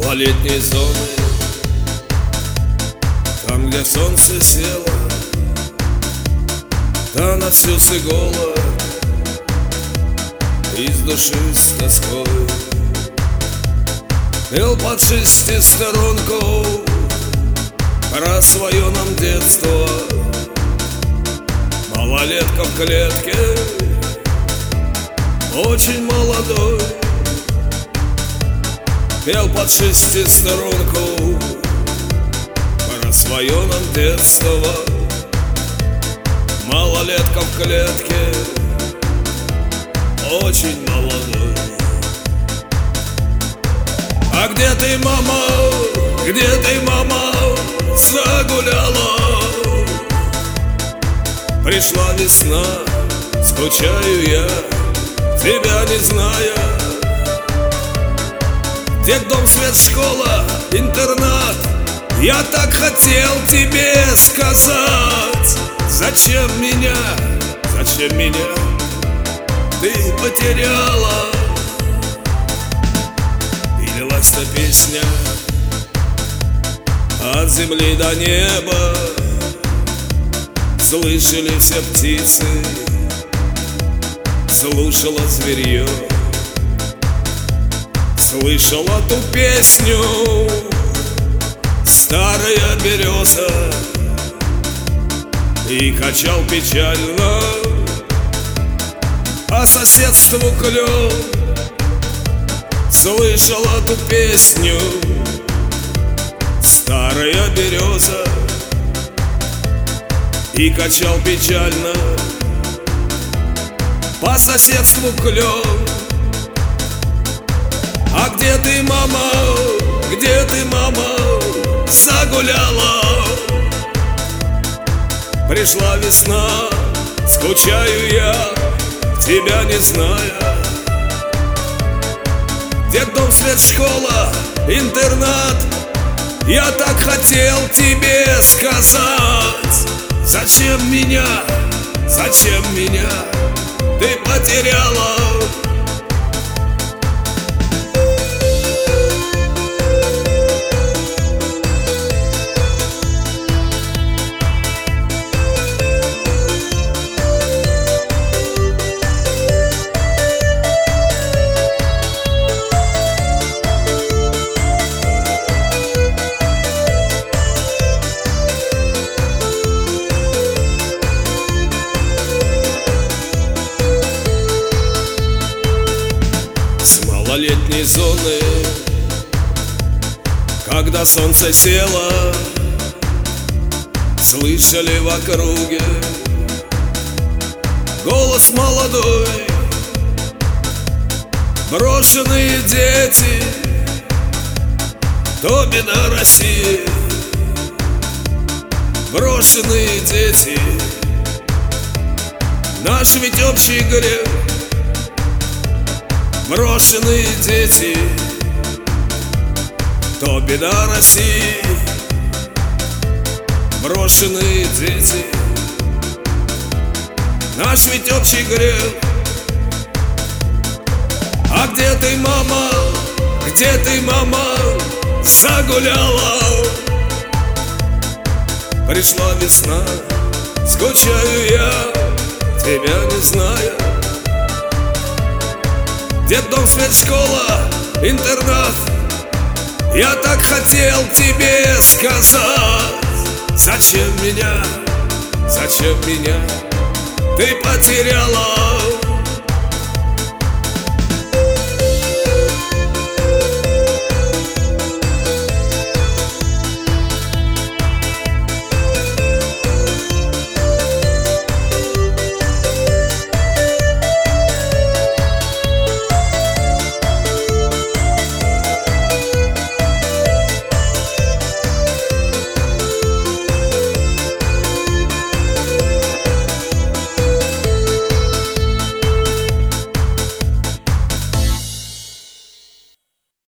малолетней зоны, там, где солнце село, та на всю голод из души с тоской пел под шестисторунку про свое нам детство. Малолетка в клетке, очень молодой, пел под шестисторунку про свое нам детство. Малолетка в клетке, очень молодой. А где ты, мама, где ты, мама, загуляла? Пришла весна, скучаю я, тебя не зная. Детдом, свет, школа, интернат, я так хотел тебе сказать. Зачем меня ты потеряла? И лилась-то песня от земли до неба, слышали все птицы, слушала зверье, слышала ту песню старая береза, и качал печально по соседству клен. Слышала ту песню старая береза, и качал печально по соседству клен. А где ты, мама, где ты, мама, загуляла? Пришла весна, скучаю я, тебя не зная. Детдом, свет, школа, интернат, я так хотел тебе сказать. Зачем меня ты потеряла? Малолетней зоны, когда солнце село, слышали в округе голос молодой. Брошенные дети, то беда России. Брошенные дети, наш ведь общий грех. Брошенные дети, то беда России. Брошенные дети, наш ведь общий грех. А где ты, мама, где ты, мама, загуляла? Пришла весна, скучаю я, тебя не зная. Детдом, свет, школа, интернат, я так хотел тебе сказать. Зачем меня ты потеряла?